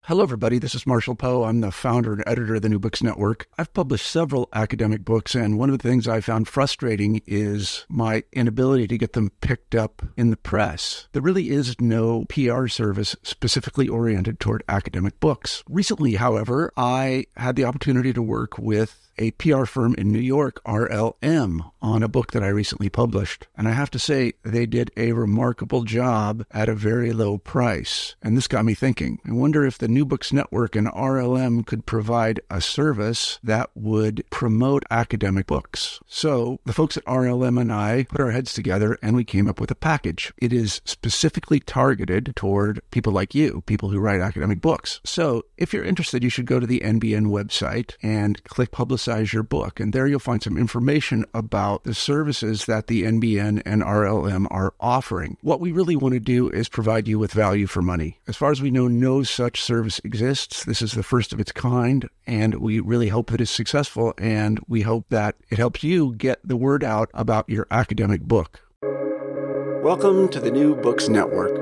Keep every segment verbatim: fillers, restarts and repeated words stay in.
Hello, everybody. This is Marshall Poe. I'm the founder and editor of the New Books Network. I've published several academic books, and one of the things I found frustrating is my inability to get them picked up in the press. There really is no P R service specifically oriented toward academic books. Recently, however, I had the opportunity to work with a P R firm in New York, R L M, on a book that I recently published. And I have to say, they did a remarkable job at a very low price. And this got me thinking. I wonder if the New Books Network and R L M could provide a service that would promote academic books. So the folks at R L M and I put our heads together and we came up with a package. It is specifically targeted toward people like you, people who write academic books. So if you're interested, you should go to the N B N website and click Publicize your book. And there you'll find some information about the services that the N B N and R L M are offering. What we really want to do is provide you with value for money. As far as we know, no such service exists. This is the first of its kind, and we really hope that it's successful, and we hope that it helps you get the word out about your academic book. Welcome to the New Books Network.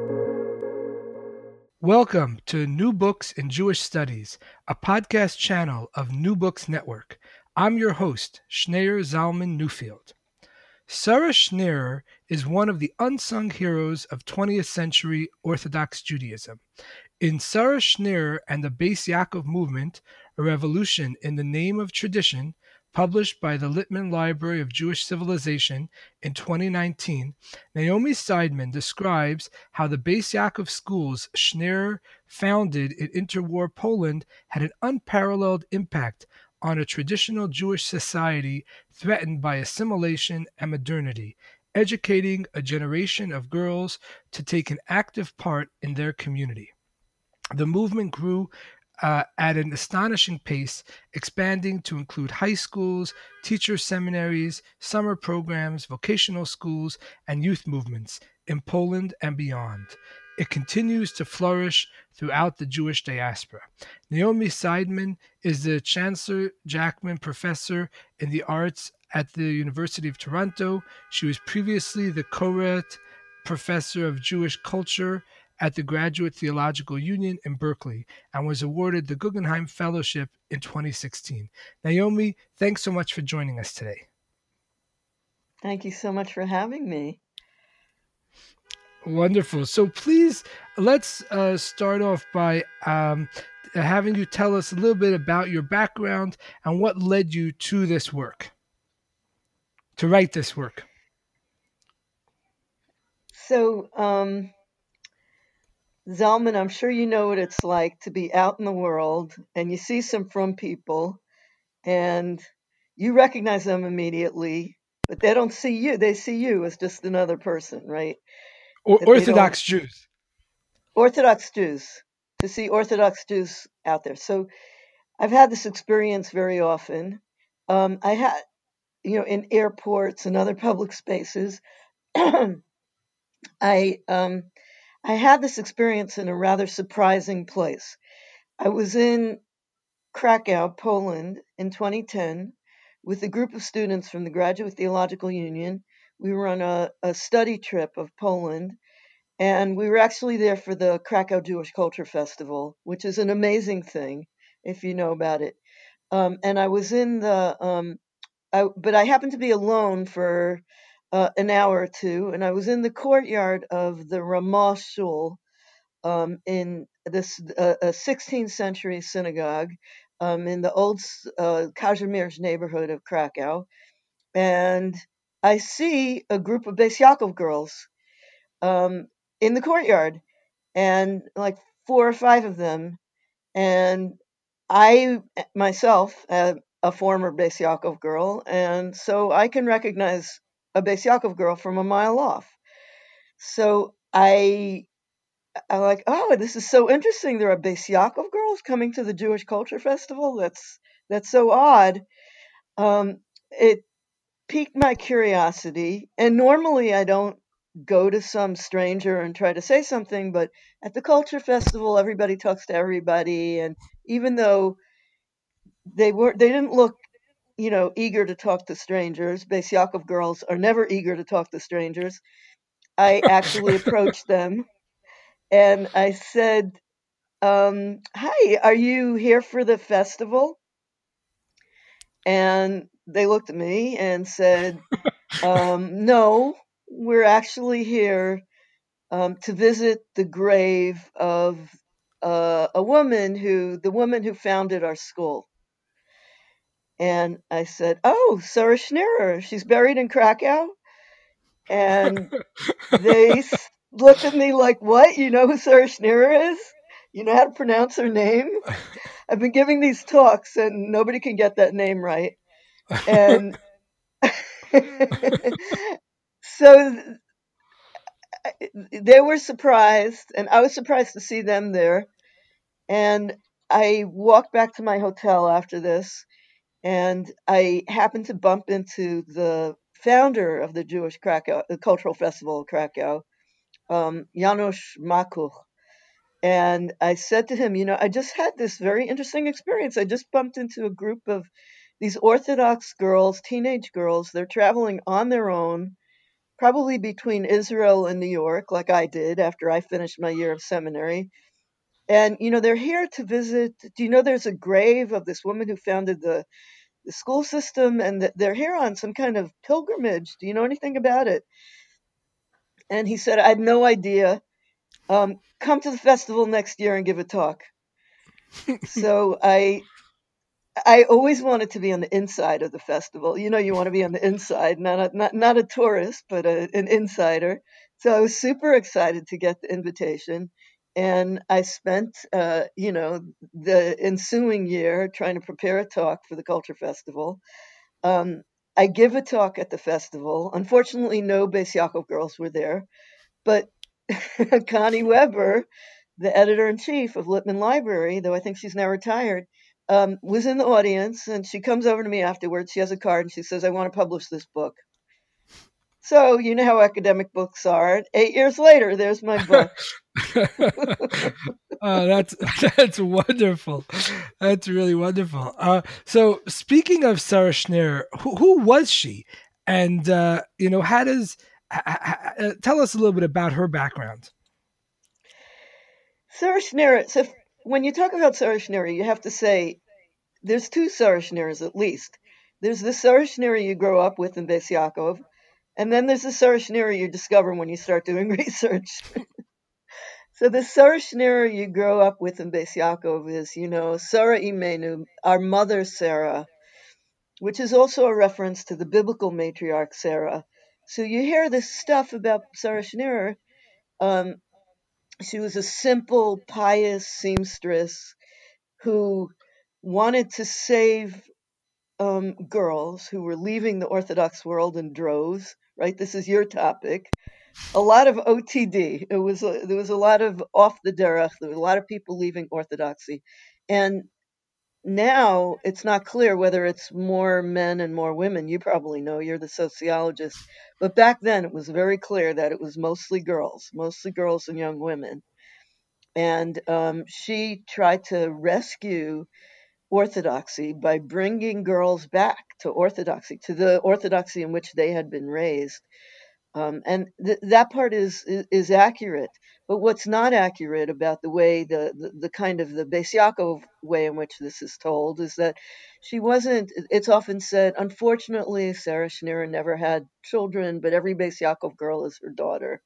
Welcome to New Books in Jewish Studies, a podcast channel of New Books Network. I'm your host, Schneur Zalman Newfield. Sarah Schneer is one of the unsung heroes of twentieth century Orthodox Judaism. In Sarah Schneer and the Beis Yaakov Movement, A Revolution in the Name of Tradition, published by the Littman Library of Jewish Civilization in twenty nineteen, Naomi Seidman describes how the Beis Yaakov schools Schneer founded in interwar Poland had an unparalleled impact on a traditional Jewish society threatened by assimilation and modernity, educating a generation of girls to take an active part in their community. The movement grew Uh, at an astonishing pace, expanding to include high schools, teacher seminaries, summer programs, vocational schools, and youth movements in Poland and beyond. It continues to flourish throughout the Jewish diaspora. Naomi Seidman is the Chancellor Jackman Professor in the Arts at the University of Toronto. She was previously the Koret Professor of Jewish Culture at the Graduate Theological Union in Berkeley, and was awarded the Guggenheim Fellowship in twenty sixteen. Naomi, thanks so much for joining us today. Thank you so much for having me. Wonderful. So please, let's uh, start off by um, having you tell us a little bit about your background and what led you to this work, to write this work. So, um, Zalman, I'm sure you know what it's like to be out in the world and you see some frum people and you recognize them immediately, but they don't see you. They see you as just another person, right? Or, That they Orthodox don't- Jews. Orthodox Jews, to see Orthodox Jews out there. So I've had this experience very often. Um, I had, you know, in airports and other public spaces, I, um, I had this experience in a rather surprising place. I was in Krakow, Poland in twenty ten with a group of students from the Graduate Theological Union. We were on a, a study trip of Poland, and we were actually there for the Krakow Jewish Culture Festival, which is an amazing thing if you know about it. Um, and I was in the, um, I, but I happened to be alone for Uh, an hour or two, and I was in the courtyard of the Ramah Shul um, in this uh, a sixteenth century synagogue um, in the old uh, Kazimierz neighborhood of Krakow, and I see a group of Beis Yaakov girls um, in the courtyard, and like four or five of them, and I myself, uh, a former Beis Yaakov girl, and so I can recognize a Beis Yaakov girl from a mile off. So I, I'm like, oh, this is so interesting. There are Beis Yaakov girls coming to the Jewish Culture Festival. That's that's so odd. Um, it piqued my curiosity, and normally I don't go to some stranger and try to say something, but at the Culture Festival, everybody talks to everybody, and even though they were, they didn't look, you know, eager to talk to strangers. Beis Yaakov girls are never eager to talk to strangers. I actually approached them and I said, um, "Hi, are you here for the festival?" And they looked at me and said, um, "No, we're actually here um, to visit the grave of uh, a woman who, the woman who founded our school." And I said, "Oh, Sarah Schneerer, she's buried in Krakow?" And they s- looked at me like, "What? You know who Sarah Schneerer is? You know how to pronounce her name?" I've been giving these talks and nobody can get that name right. And so they were surprised, and I was surprised to see them there. And I walked back to my hotel after this, and I happened to bump into the founder of the Jewish Krakow, the Cultural Festival of Krakow, um, Janusz Makuch. And I said to him, "You know, I just had this very interesting experience. I just bumped into a group of these Orthodox girls, teenage girls. They're traveling on their own, probably between Israel and New York, like I did after I finished my year of seminary. And, you know, they're here to visit. Do you know there's a grave of this woman who founded the, the school system? And that they're here on some kind of pilgrimage. Do you know anything about it?" And he said, "I had no idea. Um, come to the festival next year and give a talk." So I I always wanted to be on the inside of the festival. You know, you want to be on the inside, not a, not not a tourist, but a, an insider. So I was super excited to get the invitation, and I spent, uh, you know, the ensuing year trying to prepare a talk for the Culture Festival. Um, I give a talk at the festival. Unfortunately, no Beis Yaakov girls were there, but Connie Weber, the editor in chief of Lippman Library, though I think she's now retired, um, was in the audience, and she comes over to me afterwards. She has a card and she says, "I want to publish this book." So you know how academic books are. Eight years later, there's my book. Oh, that's that's wonderful. That's really wonderful. Uh, so, speaking of Sarah Schneer, who, who was she, and uh, you know, how does h- h- uh, tell us a little bit about her background? Sarah Schneer. So if- when you talk about Sarah Schneer, you have to say there's two Sarah Schneers at least. There's the Sarah Schneer you grow up with in Beis Yaakov, and then there's the Sarah Schneer you discover when you start doing research. So the Sarah Schneer you grow up with in Beis Yaakov is, you know, Sarah Imenu, our mother Sarah, which is also a reference to the biblical matriarch Sarah. So you hear this stuff about Sarah Schneer. Um, she was a simple, pious seamstress who wanted to save um, girls who were leaving the Orthodox world in droves. Right, this is your topic. A lot of O T D. It was a, there was a lot of off the derech. There was a lot of people leaving Orthodoxy, and now it's not clear whether it's more men and more women. You probably know. You're the sociologist, but back then it was very clear that it was mostly girls, mostly girls and young women. And um, she tried to rescue Orthodoxy by bringing girls back to Orthodoxy, to the Orthodoxy in which they had been raised. Um, and th- that part is, is is accurate. But what's not accurate about the way the, the, the kind of the Beis Yaakov way in which this is told is that she wasn't. It's often said, unfortunately, Sarah Schneer never had children, but every Beis Yaakov girl is her daughter.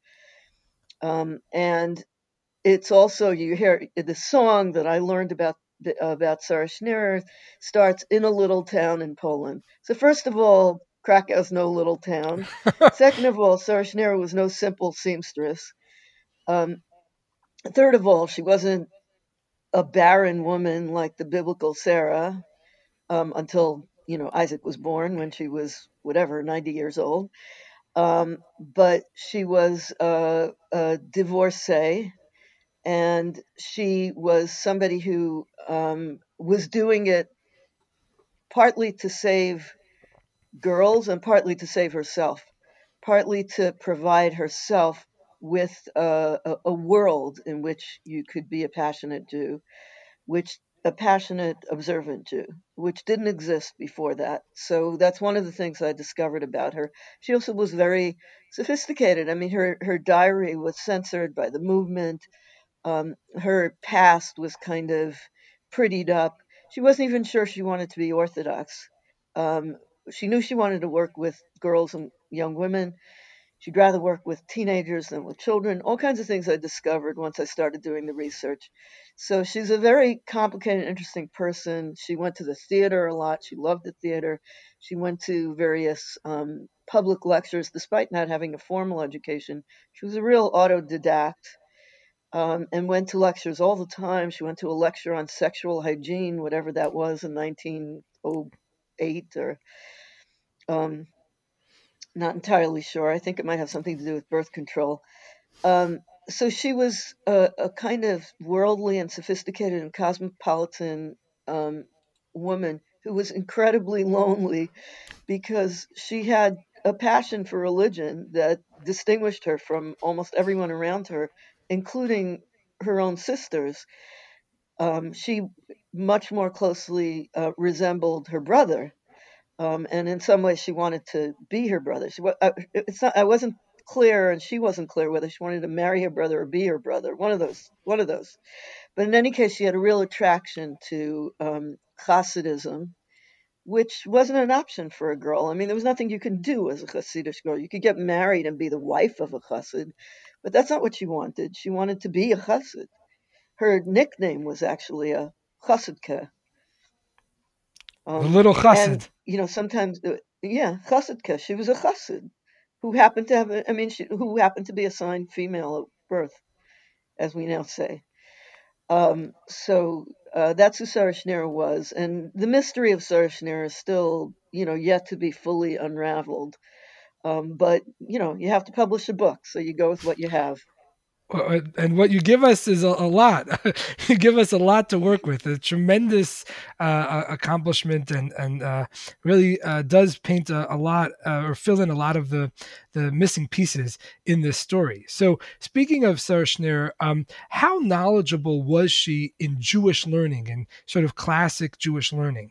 Um, and it's also you hear the song that I learned about about Sarah Schneer starts in a little town in Poland. So first of all, Krakow's no little town. Second of all, Sarah Schneer was no simple seamstress. Um, third of all, she wasn't a barren woman like the biblical Sarah um, until you know Isaac was born when she was whatever ninety years old. Um, but she was a, a divorcee, and she was somebody who um, was doing it partly to save girls and partly to save herself, partly to provide herself with a, a, a world in which you could be a passionate Jew, which a passionate observant Jew, which didn't exist before that. So that's one of the things I discovered about her. She also was very sophisticated. I mean, her, her diary was censored by the movement. Um, her past was kind of prettied up. She wasn't even sure she wanted to be Orthodox. Um, she knew she wanted to work with girls and young women. She'd rather work with teenagers than with children. All kinds of things I discovered once I started doing the research. So she's a very complicated, interesting person. She went to the theater a lot. She loved the theater. She went to various um, public lectures, despite not having a formal education. She was a real autodidact, um, and went to lectures all the time. She went to a lecture on sexual hygiene, whatever that was, in nineteen oh eight, or um, not entirely sure. I think it might have something to do with birth control. Um, so she was a, a kind of worldly and sophisticated and cosmopolitan um, woman who was incredibly lonely because she had a passion for religion that distinguished her from almost everyone around her, including her own sisters. Um, she much more closely uh, resembled her brother, um, and in some ways she wanted to be her brother. She, wa- uh, it's not. I wasn't clear, and she wasn't clear whether she wanted to marry her brother or be her brother. One of those. One of those. But in any case, she had a real attraction to um, Hasidism, which wasn't an option for a girl. I mean, there was nothing you could do as a Hasidic girl. You could get married and be the wife of a Hasid, but that's not what she wanted. She wanted to be a Hasid. Her nickname was actually a Hasidke. The Um, little and, chassid. you know, sometimes, uh, yeah, Hasidke. She was a Hasid who happened to have, a, I mean, she, who happened to be assigned female at birth, as we now say. Um, so uh, that's who Sarah Schneer was, and the mystery of Sarah Schneer is still, you know, yet to be fully unraveled. Um, but you know, you have to publish a book, so you go with what you have. Uh, and what you give us is a, a lot. You give us a lot to work with. A tremendous uh, accomplishment, and and uh, really uh, does paint a, a lot uh, or fill in a lot of the the missing pieces in this story. So, speaking of Sarah Schneer, um, how knowledgeable was she in Jewish learning and sort of classic Jewish learning?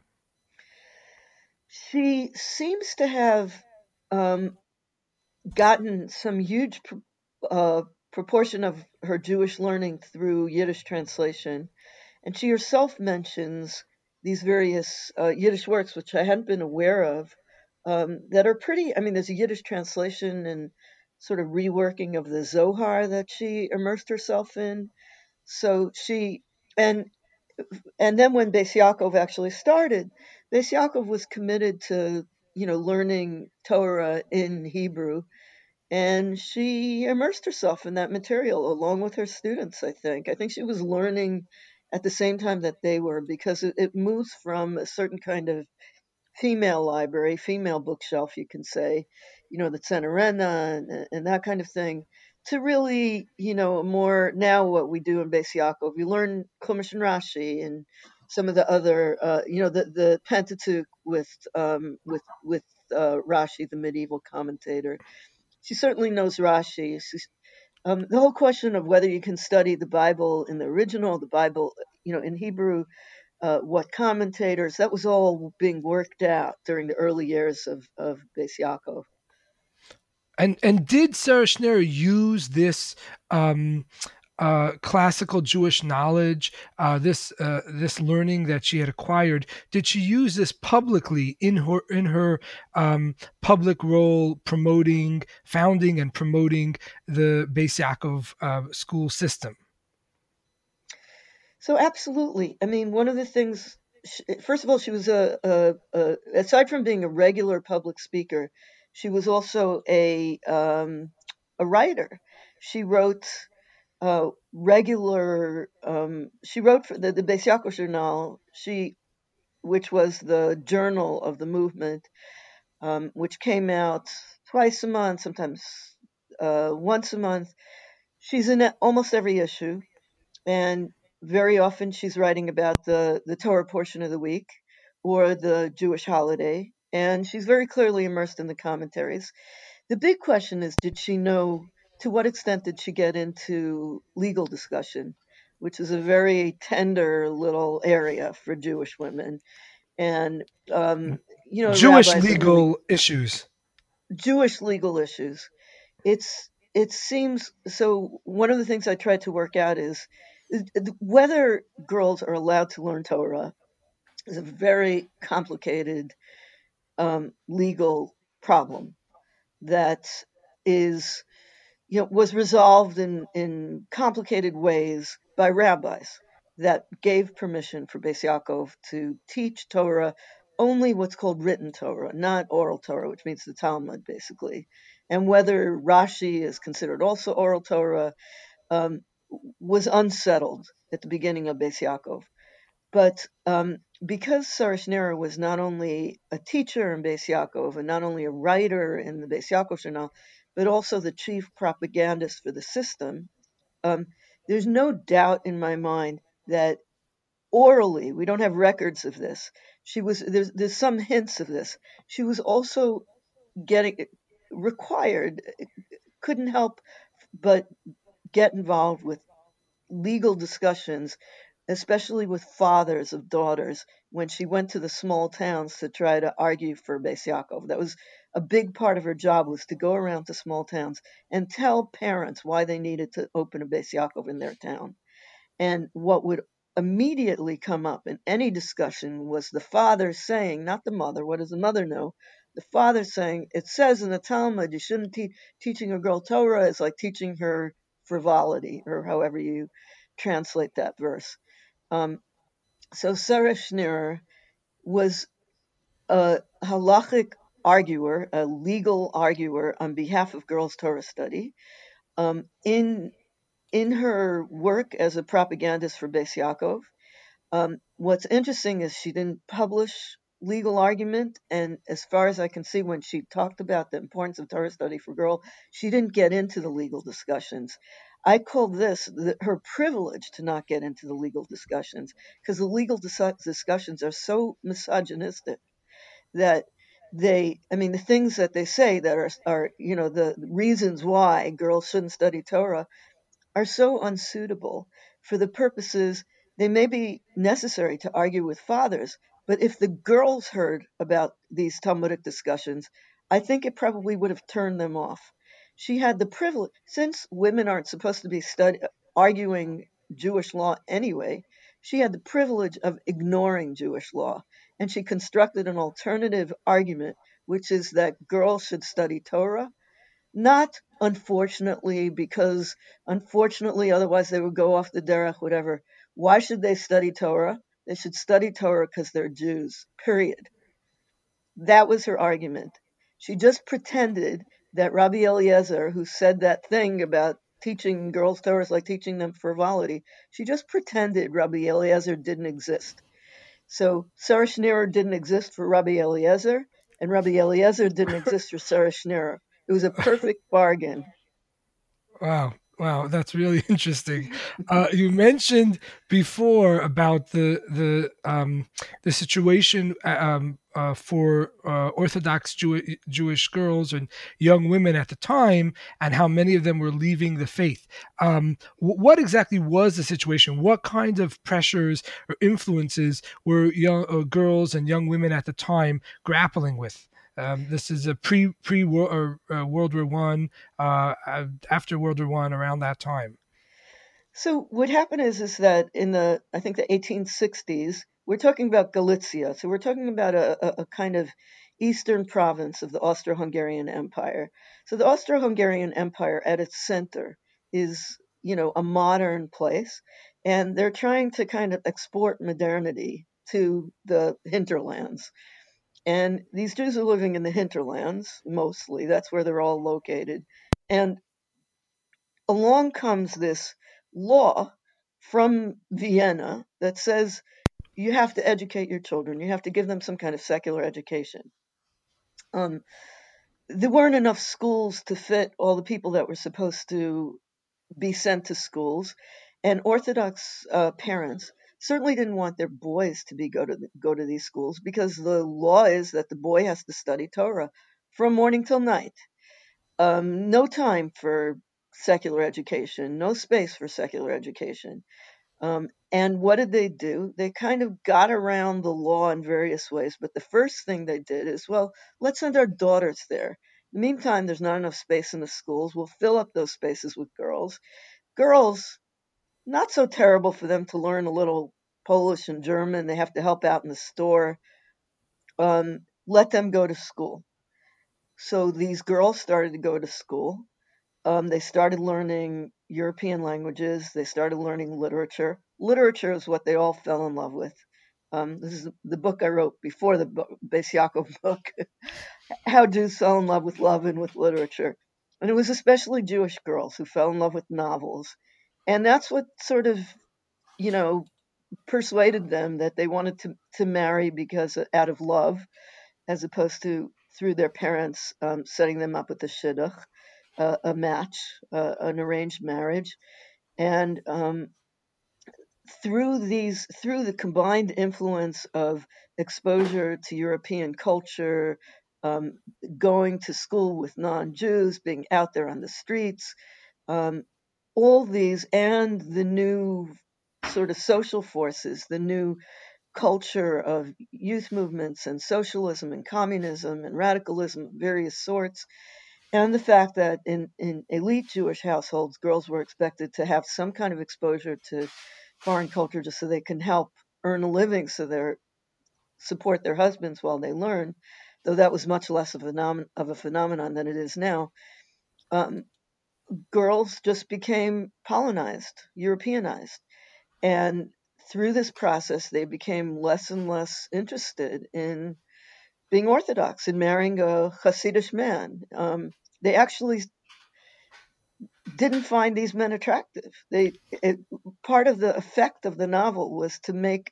She seems to have um, gotten some huge pr- uh, proportion of her Jewish learning through Yiddish translation. And she herself mentions these various uh, Yiddish works, which I hadn't been aware of, um, that are pretty. I mean, there's a Yiddish translation and sort of reworking of the Zohar that she immersed herself in. So she, and and then when Beis Yaakov actually started, Beis Yaakov was committed to, you know, learning Torah in Hebrew, and she immersed herself in that material along with her students. I think. I think she was learning at the same time that they were, because it, it moves from a certain kind of female library, female bookshelf, you can say, you know, the Tzenorena and, and that kind of thing, to really, you know, more now what we do in Beis Yaakov. You learn Chumash and Rashi and some of the other, uh, you know, the, the Pentateuch with um, with with uh, Rashi, the medieval commentator. She certainly knows Rashi. She's, um, the whole question of whether you can study the Bible in the original, the Bible, you know, in Hebrew, uh, what commentators, that was all being worked out during the early years of, of Beis Yaakov. And and did Sarah Schneer use this um, uh, classical Jewish knowledge, uh, this uh, this learning that she had acquired? Did she use this publicly in her in her um, public role, promoting, founding, and promoting the Beis Yaakov uh, school system? So absolutely. I mean, one of the things, first of all, she was a, a, a aside from being a regular public speaker, she was also a um, a writer. She wrote uh, regular. Um, she wrote for the, the Beis Yaakov Journal. She, which was the journal of the movement, um, which came out twice a month, sometimes uh, once a month. She's in almost every issue, and very often she's writing about the, the Torah portion of the week or the Jewish holiday, and she's very clearly immersed in the commentaries. The big question is, did she know, to what extent did she get into legal discussion, which is a very tender little area for Jewish women? And, um, you know, Jewish rabbis are really legal issues. Jewish legal issues. It's it seems so. One of the things I tried to work out is, is whether girls are allowed to learn Torah is a very complicated um, legal problem that is, you know, was resolved in, in complicated ways by rabbis that gave permission for Beis Yaakov to teach Torah, only what's called written Torah, not oral Torah, which means the Talmud, basically. And whether Rashi is considered also oral Torah um, was unsettled at the beginning of Beis Yaakov. But um, because Sarah Schneer was not only a teacher in Beis Yaakov and not only a writer in the Beis Yaakov Journal, but also the chief propagandist for the system, um, there's no doubt in my mind that orally, we don't have records of this. She was there's there's some hints of this. She was also getting required, couldn't help but get involved with legal discussions, especially with fathers of daughters, when she went to the small towns to try to argue for Beis Yaakov. That was a big part of her job, was to go around to small towns and tell parents why they needed to open a Beis Yaakov in their town. And what would immediately come up in any discussion was the father saying, not the mother, what does the mother know? The father saying, it says in the Talmud, you shouldn't teach, teaching a girl Torah is like teaching her frivolity, or however you translate that verse. Um, so Sarah Schneer was a halachic arguer, a legal arguer on behalf of girls' Torah study. Um, in in her work as a propagandist for Beis Yaakov, um, what's interesting is she didn't publish legal argument, and as far as I can see, when she talked about the importance of Torah study for girls, she didn't get into the legal discussions. I call this the, her privilege to not get into the legal discussions, because the legal dis- discussions are so misogynistic that they, I mean, the things that they say that are, are you know, the reasons why girls shouldn't study Torah are so unsuitable for the purposes. They may be necessary to argue with fathers, but if the girls heard about these Talmudic discussions, I think it probably would have turned them off. She had the privilege, since women aren't supposed to be study, arguing Jewish law anyway, she had the privilege of ignoring Jewish law, and she constructed an alternative argument, which is that girls should study Torah, not unfortunately, because unfortunately, otherwise they would go off the derech, whatever. Why should they study Torah? They should study Torah because they're Jews, period. That was her argument. She just pretended that Rabbi Eliezer, who said that thing about teaching girls Torah is like teaching them frivolity, she just pretended Rabbi Eliezer didn't exist. So Sarah Schneer didn't exist for Rabbi Eliezer, and Rabbi Eliezer didn't exist for Sarah Schneer. It was a perfect bargain. Wow. Wow, that's really interesting. Uh, you mentioned before about the the um, the situation um, uh, for uh, Orthodox Jew- Jewish girls and young women at the time, and how many of them were leaving the faith. Um, w- what exactly was the situation? What kind of pressures or influences were young uh, girls and young women at the time grappling with? Um, this is a pre pre or uh, World War One, uh, after World War One, around that time. So what happened is is that in the I think the eighteen sixties, we're talking about Galicia. So we're talking about a, a, a kind of eastern province of the Austro-Hungarian Empire. So the Austro-Hungarian Empire at its center is, you know, a modern place, and they're trying to kind of export modernity to the hinterlands. And these Jews are living in the hinterlands mostly. That's where they're all located. And along comes this law from Vienna that says you have to educate your children. You have to give them some kind of secular education. Um, there weren't enough schools to fit all the people that were supposed to be sent to schools, and Orthodox uh, parents certainly didn't want their boys to be go to go to these schools, because the law is that the boy has to study Torah from morning till night. Um, no time for secular education, no space for secular education. Um, and what did they do? They kind of got around the law in various ways. But the first thing they did is, well, let's send our daughters there. In the meantime, there's not enough space in the schools. We'll fill up those spaces with girls. Girls, not so terrible for them to learn a little Polish and German. They have to help out in the store. Um, let them go to school. So these girls started to go to school. Um, they started learning European languages. They started learning literature. Literature is what they all fell in love with. Um, this is the book I wrote before the Beis Yaakov book, How Jews Fell in Love with Love and with Literature. And it was especially Jewish girls who fell in love with novels. And that's what sort of, you know, persuaded them that they wanted to, to marry because out of love, as opposed to through their parents um, setting them up with a shidduch, uh, a match, uh, an arranged marriage. And um, through these, through the combined influence of exposure to European culture, um, going to school with non-Jews, being out there on the streets, um, all these, and the new sort of social forces, the new culture of youth movements and socialism and communism and radicalism of various sorts, and the fact that in, in elite Jewish households, girls were expected to have some kind of exposure to foreign culture just so they can help earn a living, so they support their husbands while they learn, though that was much less of a, phenom- of a phenomenon than it is now. Um, girls just became Polonized, Europeanized. And through this process, they became less and less interested in being Orthodox, in marrying a Hasidic man. Um, they actually didn't find these men attractive. They it, part of the effect of the novel was to make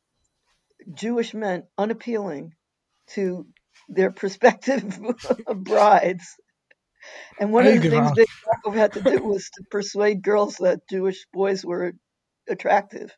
Jewish men unappealing to their prospective brides. And one of the things Beis Yaakov had to do was to persuade girls that Jewish boys were attractive.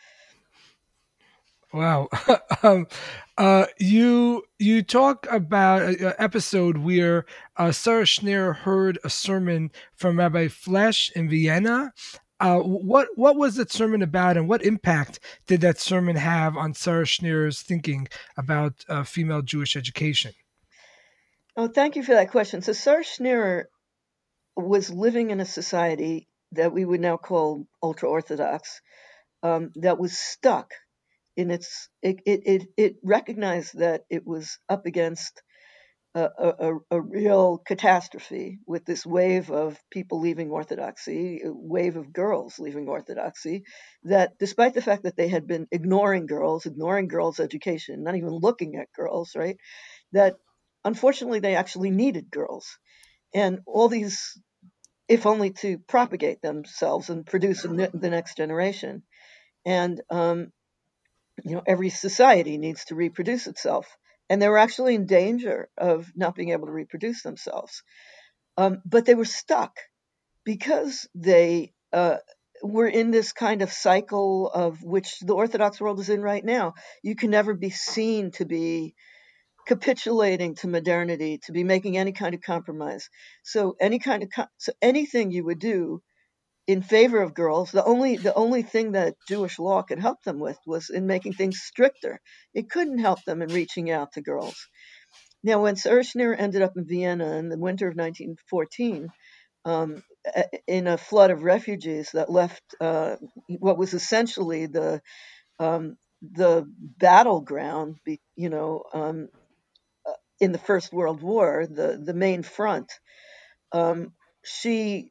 Wow. um, uh, you you talk about an episode where uh, Sarah Schneer heard a sermon from Rabbi Flesch in Vienna. Uh, what what was that sermon about, and what impact did that sermon have on Sarah Schneer's thinking about uh, female Jewish education? Oh, thank you for that question. So Sarah Schneer was living in a society that we would now call ultra-Orthodox, um, that was stuck in its, it, it, it, it recognized that it was up against a, a, a real catastrophe with this wave of people leaving Orthodoxy, a wave of girls leaving Orthodoxy, that despite the fact that they had been ignoring girls, ignoring girls' education, not even looking at girls, right, that unfortunately they actually needed girls. And all these, if only to propagate themselves and produce the next generation. And, um, you know, every society needs to reproduce itself. And they were actually in danger of not being able to reproduce themselves. Um, but they were stuck because they uh, were in this kind of cycle of which the Orthodox world is in right now. You can never be seen to be capitulating to modernity, to be making any kind of compromise. So any kind of co- so anything you would do in favor of girls, the only the only thing that Jewish law could help them with was in making things stricter. It couldn't help them in reaching out to girls. Now, when Sarah Schneer ended up in Vienna in the winter of nineteen fourteen, um, in a flood of refugees that left uh, what was essentially the um, the battleground, you know, um, in the First World War, the the main front, um, she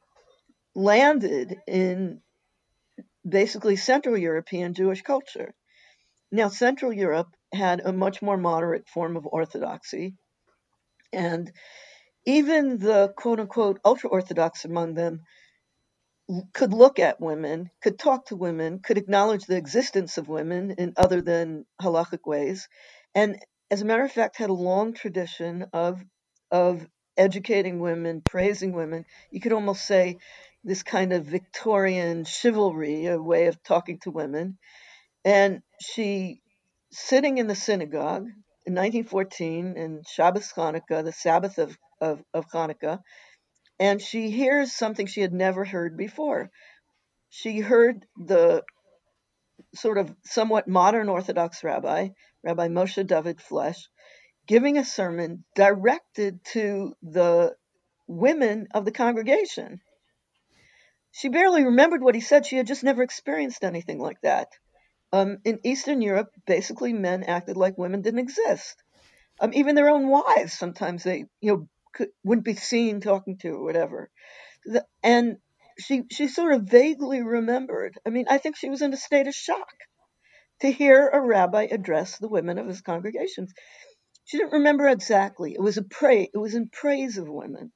landed in basically Central European Jewish culture. Now, Central Europe had a much more moderate form of orthodoxy, and even the quote unquote ultra Orthodox among them could look at women, could talk to women, could acknowledge the existence of women in other than halachic ways, and as a matter of fact, had a long tradition of of educating women, praising women. You could almost say this kind of Victorian chivalry, a way of talking to women. And she, sitting in the synagogue in nineteen fourteen in Shabbos Hanukkah, the Sabbath of, of, of Hanukkah, and she hears something she had never heard before. She heard the sort of somewhat modern Orthodox rabbi, Rabbi Moshe David Flesch, giving a sermon directed to the women of the congregation. She barely remembered what he said. She had just never experienced anything like that. Um, in Eastern Europe, basically men acted like women didn't exist. Um, even their own wives, sometimes they, you know, could, wouldn't be seen talking to or whatever. The, and she she sort of vaguely remembered. I mean, I think she was in a state of shock to hear a rabbi address the women of his congregations. She didn't remember exactly. It was a pray. It was in praise of women.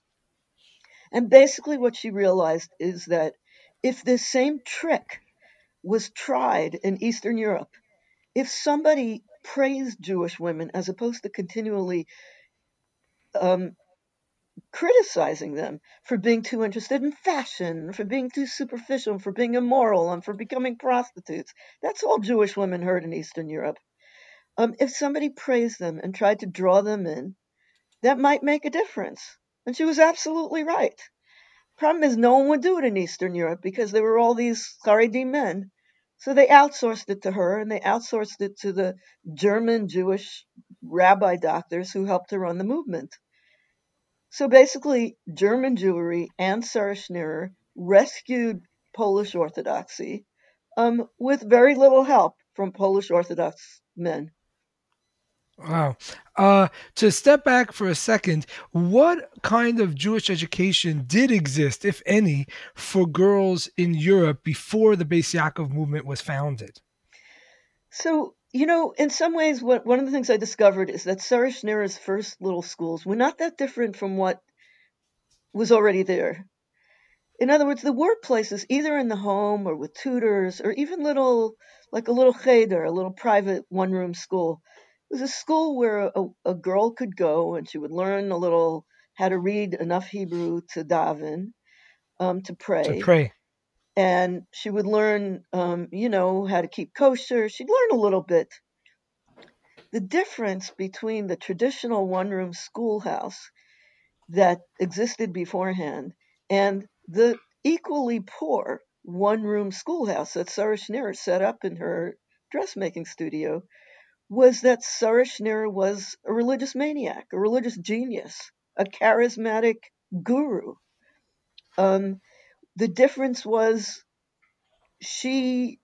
And basically, what she realized is that if this same trick was tried in Eastern Europe, if somebody praised Jewish women as opposed to continually um, criticizing them for being too interested in fashion, for being too superficial, for being immoral, and for becoming prostitutes, that's all Jewish women heard in Eastern Europe. Um, if somebody praised them and tried to draw them in, that might make a difference. And she was absolutely right. Problem is, no one would do it in Eastern Europe because there were all these Haredi men. So they outsourced it to her, and they outsourced it to the German Jewish rabbi doctors who helped to run the movement. So basically, German Jewry and Sarah Schneerer rescued Polish Orthodoxy um, with very little help from Polish Orthodox men. Wow. Uh, to step back for a second, what kind of Jewish education did exist, if any, for girls in Europe before the Beis Yaakov movement was founded? So, you know, in some ways, what, one of the things I discovered is that Sarah Schneerer's first little schools were not that different from what was already there. In other words, there were places either in the home or with tutors or even little, like a little cheder, a little private one-room school. It was a school where a, a girl could go and she would learn a little how to read enough Hebrew to daven, um, to To pray, pray. and she would learn, um, you know, how to keep kosher. She'd learn a little bit. The difference between the traditional one-room schoolhouse that existed beforehand and the equally poor one-room schoolhouse that Sarah Schneerer set up in her dressmaking studio was that Sarah Schneerer was a religious maniac, a religious genius, a charismatic guru. Um, the difference was she,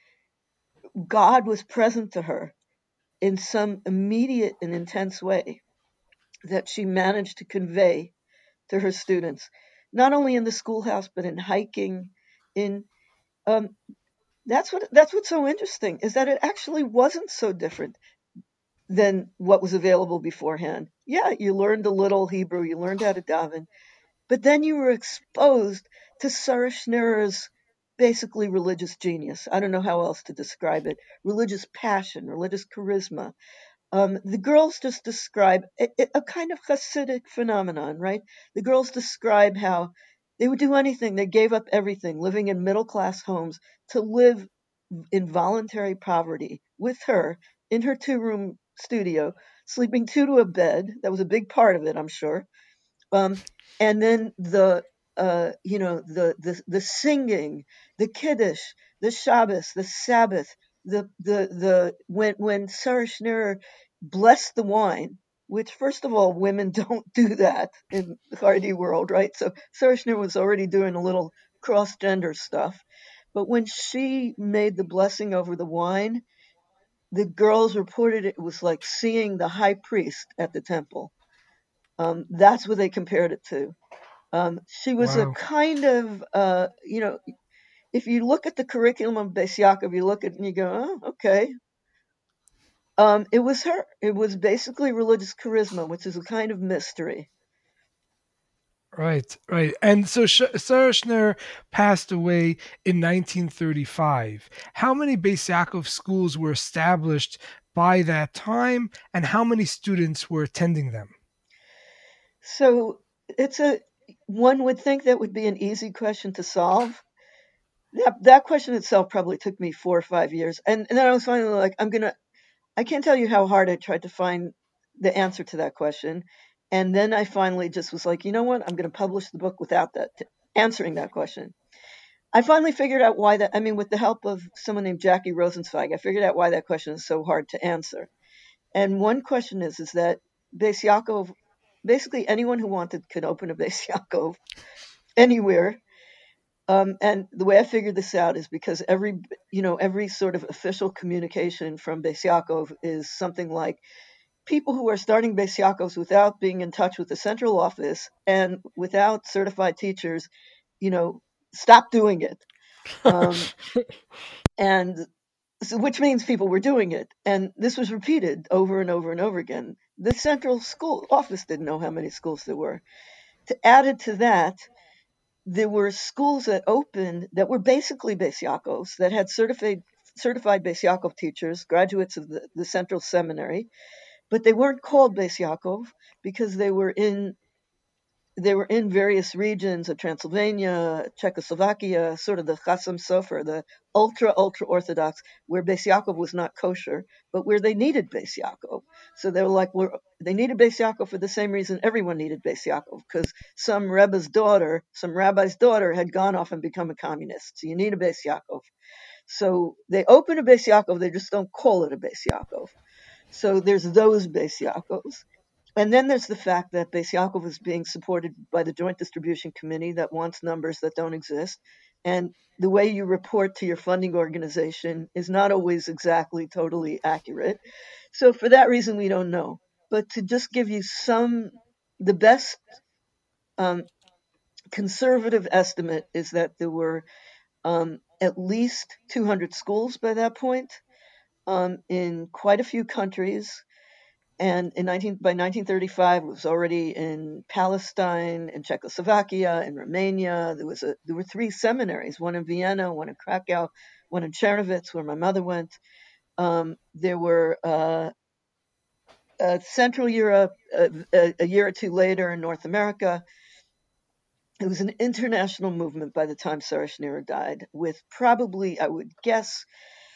God was present to her in some immediate and intense way that she managed to convey to her students, not only in the schoolhouse but in hiking. In um, that's what that's what's so interesting is that it actually wasn't so different than what was available beforehand. Yeah, you learned a little Hebrew, you learned how to daven, but then you were exposed to Sarah Schneerer's basically religious genius. I don't know how else to describe it. Religious passion, religious charisma. Um, the girls just describe a, a kind of Hasidic phenomenon, right? The girls describe how they would do anything. They gave up everything, living in middle class homes, to live in voluntary poverty with her in her two room studio, sleeping two to a bed. That was a big part of it, I'm sure. Um, and then the uh, you know the, the the singing, the kiddush, the Shabbos, the Sabbath, the the the when when Sarah Schneerer blessed the wine, which first of all women don't do that in the Haredi world, right? So Sarah Schneerer was already doing a little cross gender stuff, but when she made the blessing over the wine, the girls reported it was like seeing the high priest at the temple. Um, that's what they compared it to. Um, she was a Wow. kind of, uh, you know, if you look at the curriculum of Beis Yaakov, you look at it and you go, oh, okay. Um, it was her. It was basically religious charisma, which is a kind of mystery. Right, right. And so Sh- Sarah Schneer passed away in nineteen thirty-five. How many Beis Yaakov schools were established by that time, and how many students were attending them? So it's a one would think that would be an easy question to solve. That that question itself probably took me four or five years, and, and then I was finally like, I'm gonna. I can't tell you how hard I tried to find the answer to that question, and then I finally just was like, you know what? I'm gonna publish the book without that t- answering that question. I finally figured out why that. I mean, with the help of someone named Jackie Rosenzweig, I figured out why that question is so hard to answer. And one question is, is that Beis Yaakov, basically anyone who wanted could open a Beis Yaakov anywhere. Um, and the way I figured this out is because every, you know, every sort of official communication from Beis Yaakov is something like, people who are starting Beis Yaakovs without being in touch with the central office and without certified teachers, you know, stop doing it. Um, and so, which means people were doing it. And this was repeated over and over and over again. The central school office didn't know how many schools there were. To add it to that, there were schools that opened that were basically Beis Yaakovs, that had certified certified Beis Yaakov teachers, graduates of the, the central seminary, but they weren't called Beis Yaakov because they were in they were in various regions of Transylvania, Czechoslovakia, sort of the Chasam Sofer, the ultra ultra Orthodox, where Beis Yaakov was not kosher, but where they needed Beis Yaakov. So they were like, we're, they needed Beis Yaakov for the same reason everyone needed Beis Yaakov, because some Rebbe's daughter, some rabbi's daughter, had gone off and become a communist. So you need a Beis Yaakov. So they open a Beis Yaakov, they just don't call it a Beis Yaakov. So there's those Beis Yaakovs. And then there's the fact that Beis Yaakov is being supported by the Joint Distribution Committee that wants numbers that don't exist. And the way you report to your funding organization is not always exactly totally accurate. So for that reason, we don't know. But to just give you some, the best um, conservative estimate is that there were um, at least two hundred schools by that point um, in quite a few countries. And in nineteen by nineteen thirty-five, it was already in Palestine, in Czechoslovakia, in Romania. There was a there were three seminaries: one in Vienna, one in Krakow, one in Czernowitz, where my mother went. Um, there were uh, uh, Central Europe uh, a, a year or two later in North America. It was an international movement by the time Sarah Schneer died, with probably, I would guess,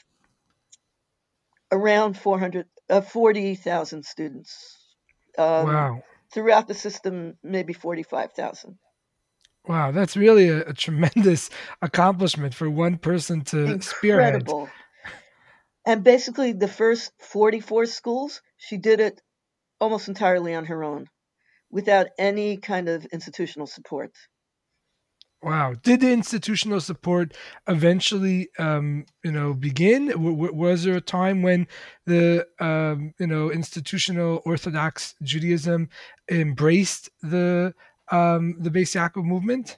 around four hundred, uh, forty thousand students. Um, Wow. throughout the system, maybe forty-five thousand. Wow, that's really a, a tremendous accomplishment for one person to spearhead. Incredible. And basically, the first forty-four schools, she did it almost entirely on her own, without any kind of institutional support. Wow. Did the institutional support eventually, um, you know, begin? W- w- was there a time when the, um, you know, institutional Orthodox Judaism embraced the um, the Beis Yaakov movement?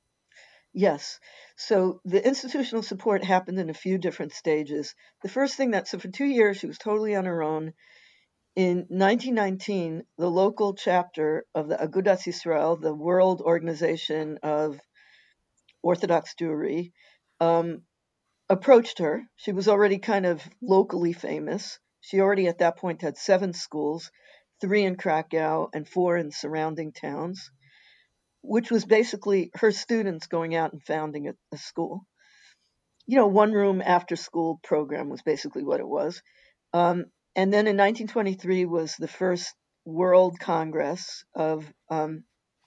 Yes. So the institutional support happened in a few different stages. The first thing that, so for two years, she was totally on her own. In nineteen nineteen, the local chapter of the Agudas Yisrael, the World Organization of Orthodox Jewry, um, approached her. She was already kind of locally famous. She already at that point had seven schools, three in Krakow and four in surrounding towns, which was basically her students going out and founding a, a school. You know, one room after school program was basically what it was. Um, and then in nineteen twenty-three was the first World Congress of um,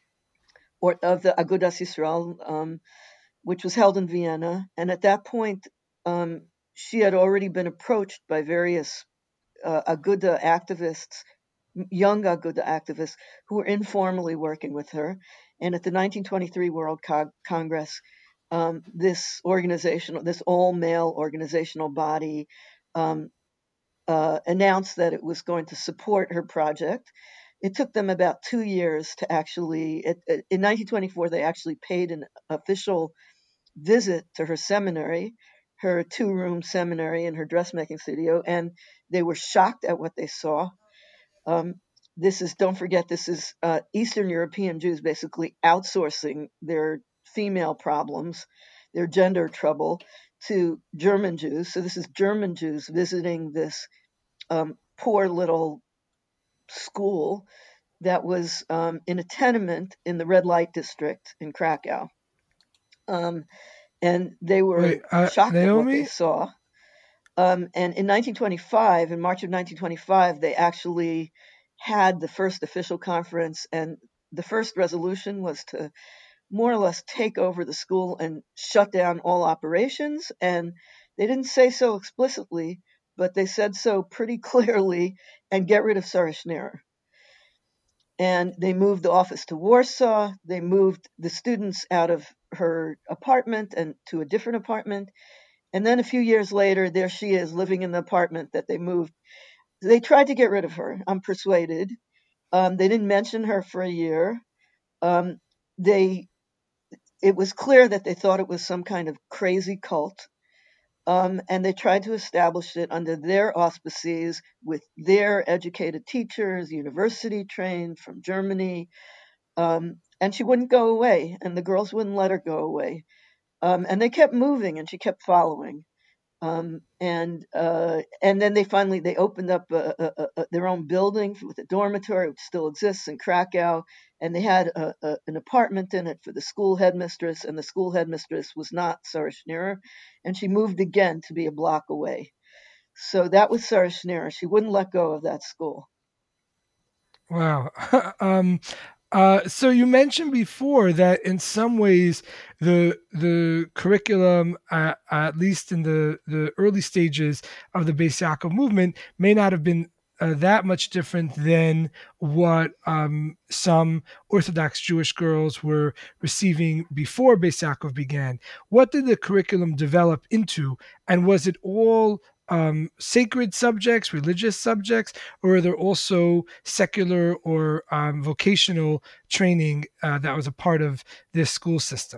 or of the Agudas Yisrael, um, which was held in Vienna. And at that point, um, she had already been approached by various uh, Aguda activists, young Aguda activists, who were informally working with her. And at the nineteen twenty-three World Co- Congress, um, this organizational, this all-male organizational body um, uh, announced that it was going to support her project. It took them about two years to actually, it, it, in nineteen twenty-four, they actually paid an official visit to her seminary, her two-room seminary in her dressmaking studio, and they were shocked at what they saw. Um, this is, don't forget, this is uh, Eastern European Jews basically outsourcing their female problems, their gender trouble, to German Jews. So this is German Jews visiting this um, poor little school that was um, in a tenement in the red light district in Krakow. Um, and they Wait, were uh, shocked at what they Naomi? saw. Um, and in nineteen twenty-five, in March of nineteen twenty-five, they actually had the first official conference, and the first resolution was to more or less take over the school and shut down all operations. And they didn't say so explicitly, but they said so pretty clearly, and get rid of Sarah Schneerer. And they moved the office to Warsaw. They moved the students out of her apartment and to a different apartment. And then a few years later, there she is living in the apartment that they moved. They tried to get rid of her. I'm persuaded. Um, they didn't mention her for a year. Um, they, it was clear that they thought it was some kind of crazy cult. Um, and they tried to establish it under their auspices with their educated teachers, university trained from Germany. Um, and she wouldn't go away, and the girls wouldn't let her go away. Um, and they kept moving, and she kept following. Um, and uh, and then they finally they opened up a, a, a, their own building with a dormitory, which still exists in Krakow, and they had a, a, an apartment in it for the school headmistress, and the school headmistress was not Sarah Schneerer, and she moved again to be a block away. So that was Sarah Schneerer. She wouldn't let go of that school. Wow. um, uh, so you mentioned before that in some ways the the curriculum, uh, at least in the, the early stages of the Beis Yaakov movement, may not have been uh, that much different than what um, some Orthodox Jewish girls were receiving before Beis Yaakov began. What did the curriculum develop into, and was it all um, sacred subjects, religious subjects, or are there also secular or um, vocational training uh, that was a part of this school system?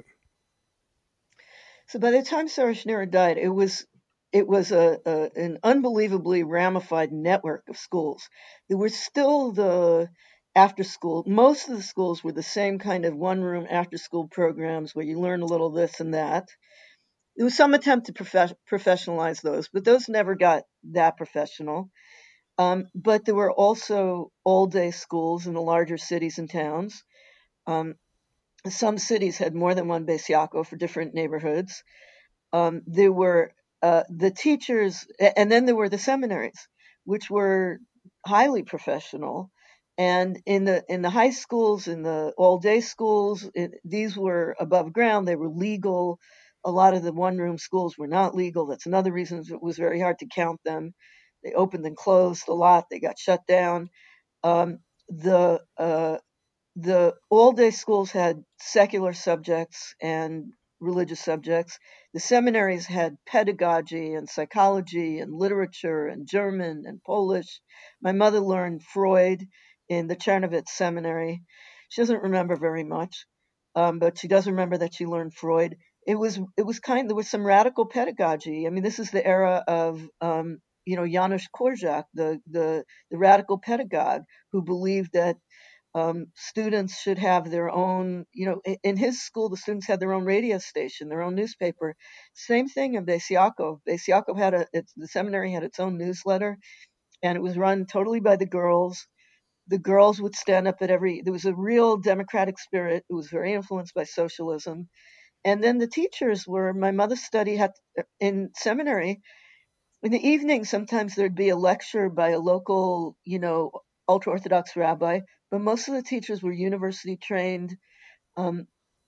So by the time Sarah Schneerer died, it was it was a, a an unbelievably ramified network of schools. There were still the after school. Most of the schools were the same kind of one room after school programs where you learn a little this and that. There was some attempt to prof- professionalize those, but those never got that professional. Um, but there were also all day schools in the larger cities and towns. Um, some cities had more than one Beis Yaakov for different neighborhoods. Um, there were uh, the teachers, and then there were the seminaries, which were highly professional. And in the in the high schools, in the all day schools, it, these were above ground. They were legal. A lot of the one room schools were not legal. That's another reason it was very hard to count them. They opened and closed a lot. They got shut down. Um, the uh, the all day schools had secular subjects and religious subjects. The seminaries had pedagogy and psychology and literature and German and Polish. My mother learned Freud in the Chernovitz seminary. She doesn't remember very much, um, but she does remember that she learned Freud. It was it was kind. There was some radical pedagogy. I mean, this is the era of um, you know Janusz Korczak, the the the radical pedagogue who believed that um, students should have their own, you know, in, in his school, the students had their own radio station, their own newspaper. Same thing in Beis Yaakov. Beis Yaakov had a, it's, the seminary had its own newsletter, and it was run totally by the girls. The girls would stand up at every, there was a real democratic spirit. It was very influenced by socialism. And then the teachers were, my mother studied had, in seminary. In the evening, sometimes there'd be a lecture by a local, you know, ultra Orthodox rabbi, but most of the teachers were university trained um,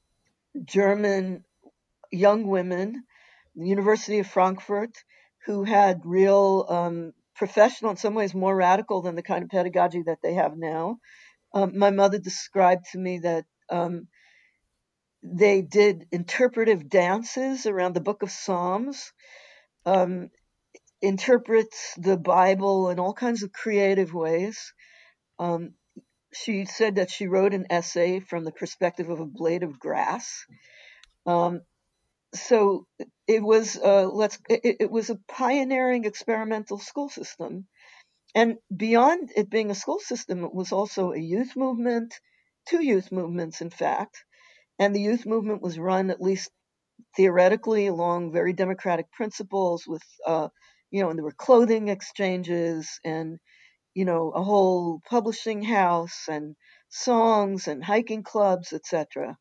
German young women, the University of Frankfurt, who had real um, professional, in some ways more radical than the kind of pedagogy that they have now. Um, my mother described to me that um, they did interpretive dances around the Book of Psalms. Um, interprets the Bible in all kinds of creative ways. Um, she said that she wrote an essay from the perspective of a blade of grass. Um, so it was uh, let's it, it was a pioneering experimental school system, and beyond it being a school system, it was also a youth movement, two youth movements, in fact, and the youth movement was run at least theoretically along very democratic principles with uh, you know and there were clothing exchanges and you know a whole publishing house and songs and hiking clubs, etc.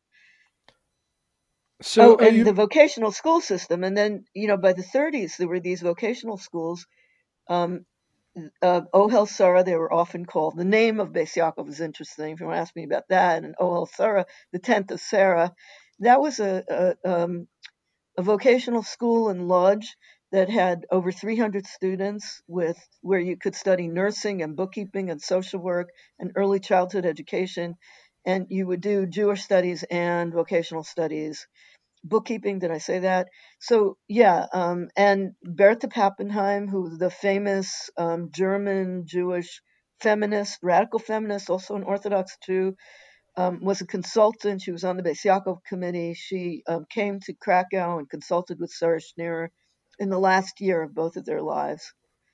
So Oh, uh, and you the vocational school system, and then you know by the thirties there were these vocational schools. um, uh, Ohel Sarah, they were often called. The name of Beis Yaakov is interesting. If you want to ask me about that, and Ohel Sarah, the tenth of Sarah, that was a, a um, a vocational school in Lodz that had over three hundred students, with where you could study nursing and bookkeeping and social work and early childhood education. And you would do Jewish studies and vocational studies. Bookkeeping, did I say that? So, yeah, um, and Bertha Pappenheim, who was the famous um, German Jewish feminist, radical feminist, also an Orthodox Jew, um, was a consultant. She was on the Beis Yaakov committee. She um, came to Krakow and consulted with Sarah Schneer in the last year of both of their lives.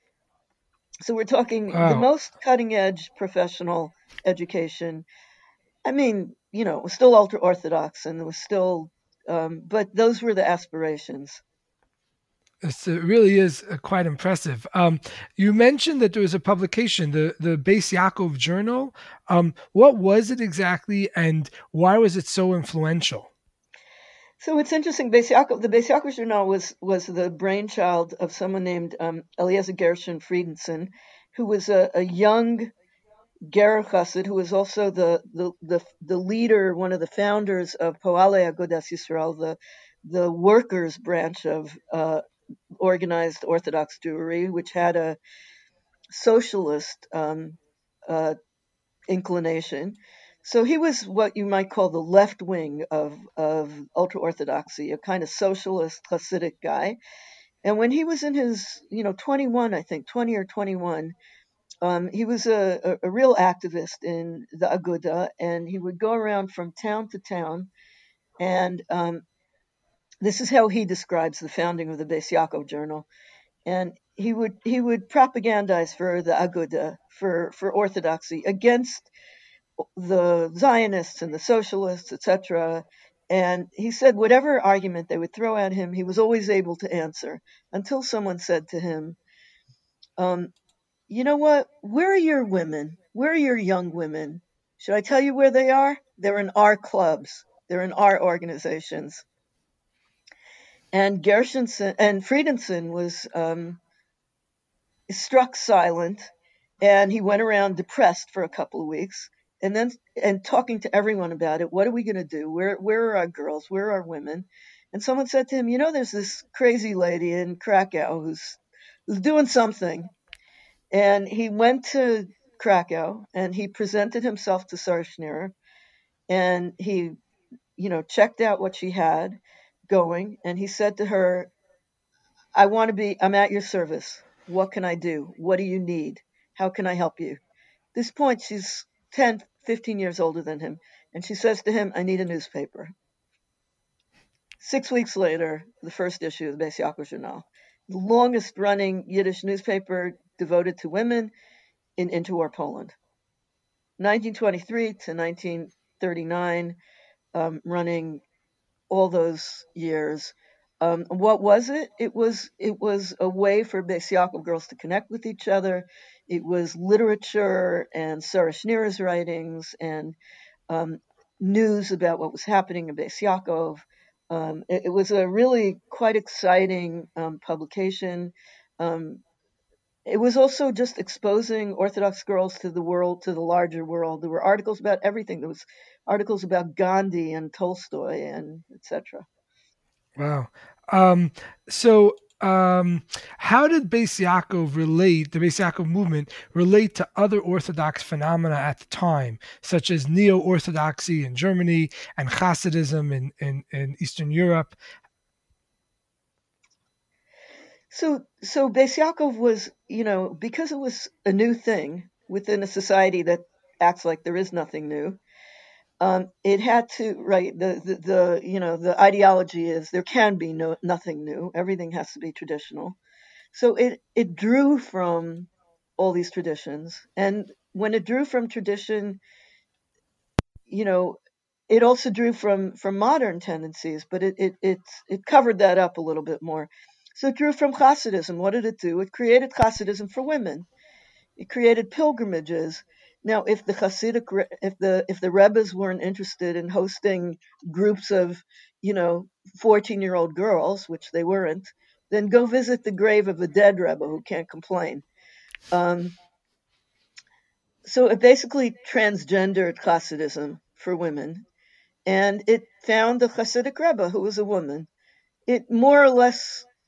So we're talking the Wow. most cutting edge professional education. I mean, you know, it was still ultra Orthodox and it was still, um, but those were the aspirations. It's, it really is uh, quite impressive. Um, you mentioned that there was a publication, the the Beis Yaakov Journal. Um, what was it exactly, and why was it so influential? So it's interesting. Beis Yaakov, the Beis Yaakov Journal was was the brainchild of someone named um, Eliezer Gershon Friedenson, who was a, a young Ger Chassid, who was also the, the the the leader, one of the founders of Poalei Agudas Yisrael, the the workers branch of uh, organized Orthodox Jewry, which had a socialist um, uh, inclination. So he was what you might call the left wing of, of ultra orthodoxy, a kind of socialist Hasidic guy. And when he was in his, you know, twenty-one, I think, twenty or twenty-one, um, he was a, a, a real activist in the Aguda, and he would go around from town to town. And um, this is how he describes the founding of the Beis Yaakov Journal. And he would he would propagandize for the Aguda, for for orthodoxy, against the Zionists and the socialists, et cetera. And he said whatever argument they would throw at him, he was always able to answer, until someone said to him, um, "You know what? Where are your women? Where are your young women? Should I tell you where they are? They're in our clubs. They're in our organizations." And Gershenson and Friedenson was um, struck silent, and he went around depressed for a couple of weeks, and then and talking to everyone about it. What are we going to do? Where where are our girls? Where are our women? And someone said to him, "You know, there's this crazy lady in Krakow who's who's doing something." And he went to Krakow and he presented himself to Sarah Schneer, and he, you know, checked out what she had going, and he said to her, "I want to be, I'm at your service. What can I do? What do you need? How can I help you?" At this point, she's ten, fifteen years older than him, and she says to him, "I need a newspaper." Six weeks later, the first issue of the Beis Yaakov Journal, the longest running Yiddish newspaper devoted to women in interwar Poland. nineteen twenty-three to nineteen thirty-nine, um, running all those years. Um, what was it? It was it was a way for Beis Yaakov girls to connect with each other. It was literature and Sarah Schneer's writings and um, news about what was happening in Beis Yaakov. Um, it, it was a really quite exciting um, publication. Um, it was also just exposing Orthodox girls to the world, to the larger world. There were articles about everything. There was articles about Gandhi and Tolstoy and et cetera. Wow. Um, so, um, how did Beis Yaakov relate, the Beis Yaakov movement, relate to other Orthodox phenomena at the time, such as Neo-Orthodoxy in Germany and Hasidism in, in, in Eastern Europe? So, so Beis Yaakov was, you know, because it was a new thing within a society that acts like there is nothing new. Um, it had to, right, the, the, the, you know, the ideology is there can be no nothing new. Everything has to be traditional. So it, it drew from all these traditions. And when it drew from tradition, you know, it also drew from, from modern tendencies, but it, it, it, it covered that up a little bit more. So it drew from Hasidism. What did it do? It created Hasidism for women. It created pilgrimages. Now, if the Hasidic, if the if the Rebbes weren't interested in hosting groups of, you know, fourteen-year-old girls, which they weren't, then go visit the grave of a dead Rebbe who can't complain. Um, so it basically transgendered Hasidism for women, and it found the Hasidic Rebbe who was a woman. It more or less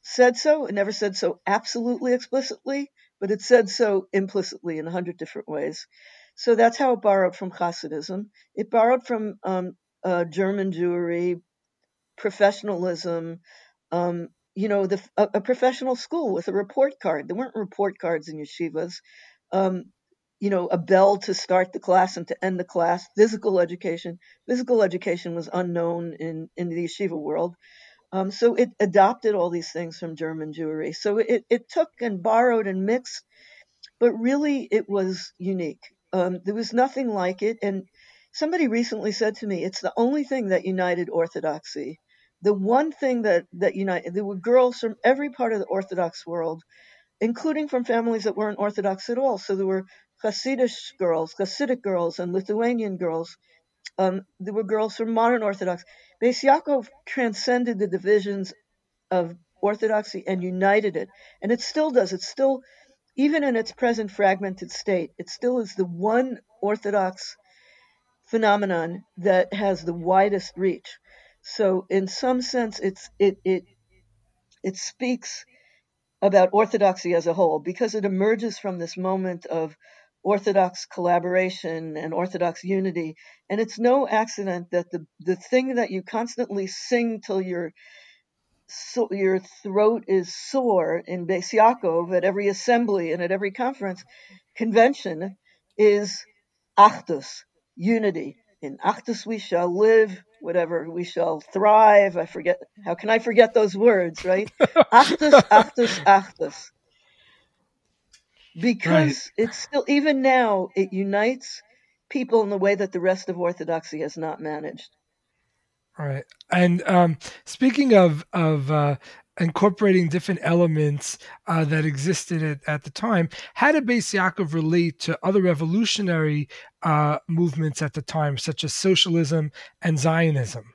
said so. It never said so absolutely explicitly, but it said so implicitly in a hundred different ways. So that's how it borrowed from Hasidism. It borrowed from um, uh, German Jewry, professionalism, um, you know, the, a, a professional school with a report card. There weren't report cards in yeshivas. Um, you know, a bell to start the class and to end the class. Physical education. Physical education was unknown in, in the yeshiva world. Um, so it adopted all these things from German Jewry. So it, it took and borrowed and mixed, but really it was unique. Um, there was nothing like it. And somebody recently said to me, it's the only thing that united Orthodoxy. The one thing that, that united, there were girls from every part of the Orthodox world, including from families that weren't Orthodox at all. So there were Hasidic girls, Hasidic girls, and Lithuanian girls. Um, there were girls from modern Orthodox. Beis Yaakov transcended the divisions of Orthodoxy and united it. And it still does. It still, even in its present fragmented state, it still is the one Orthodox phenomenon that has the widest reach. So in some sense, it's it it it speaks about Orthodoxy as a whole because it emerges from this moment of Orthodox collaboration and Orthodox unity. And it's no accident that the, the thing that you constantly sing till your so your throat is sore in Beis Yaakov at every assembly and at every conference convention is Achdus, unity. In Achdus we shall live, whatever, we shall thrive. I forget, how can I forget those words, right? Achdus, Achdus, Achdus. Right. Because it's still, even now, it unites people in the way that the rest of Orthodoxy has not managed. Right. And um, speaking of of uh, incorporating different elements uh, that existed at, at the time, how did Beis Yaakov relate to other revolutionary uh, movements at the time, such as socialism and Zionism?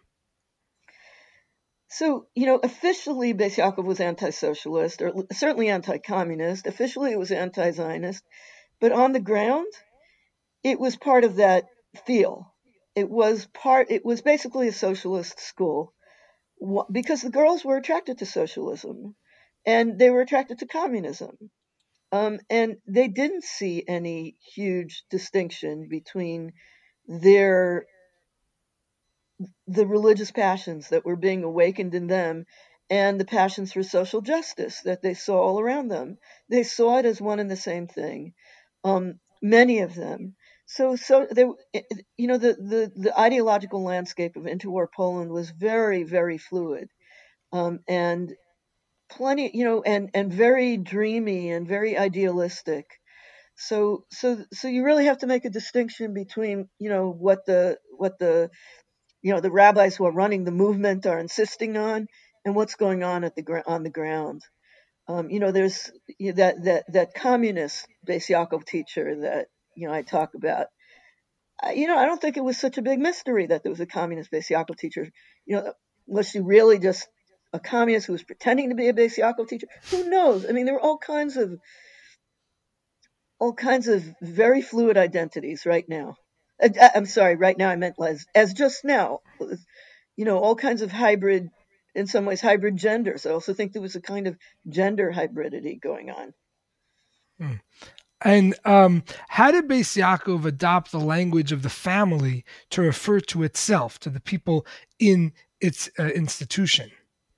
So, you know, officially Beis Yaakov was anti-socialist, or certainly anti-communist. Officially it was anti-Zionist. But on the ground, it was part of that feel. It was part, it was basically a socialist school because the girls were attracted to socialism and they were attracted to communism. Um, and they didn't see any huge distinction between their the religious passions that were being awakened in them and the passions for social justice that they saw all around them. They saw it as one and the same thing. Um, many of them. So, so they, you know, the, the, the ideological landscape of interwar Poland was very, very fluid, um, and plenty, you know, and and very dreamy and very idealistic. So, so, so you really have to make a distinction between, you know, what the what the you know the rabbis who are running the movement are insisting on and what's going on at the gr- on the ground. Um, you know, there's you know, that that that communist Beis Yaakov teacher that you know I talk about. I, you know, I don't think it was such a big mystery that there was a communist Beis Yaakov teacher. You know, was she really just a communist who was pretending to be a Beis Yaakov teacher? Who knows? I mean, there were all kinds of all kinds of very fluid identities right now. I, I'm sorry, right now I meant as as just now. You know, all kinds of hybrid, in some ways, hybrid genders. I also think there was a kind of gender hybridity going on. Hmm. And um, how did Beis Yaakov adopt the language of the family to refer to itself, to the people in its uh, institution?